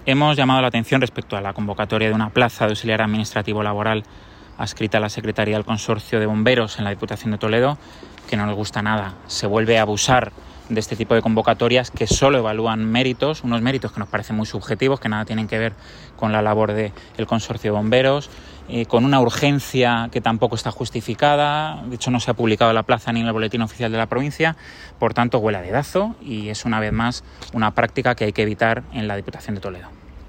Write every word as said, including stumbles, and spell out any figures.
Hemos llamado la atención respecto a la convocatoria de una plaza de auxiliar administrativo laboral adscrita a la Secretaría del Consorcio de Bomberos en la Diputación de Toledo, que no nos gusta nada. Se vuelve a abusar de este tipo de convocatorias que solo evalúan méritos, unos méritos que nos parecen muy subjetivos, que nada tienen que ver con la labor del Consorcio de Bomberos, eh, con una urgencia que tampoco está justificada. De hecho, no se ha publicado la plaza ni en el boletín oficial de la provincia, por tanto huele a dedazo y es una vez más una práctica que hay que evitar en la Diputación de Toledo.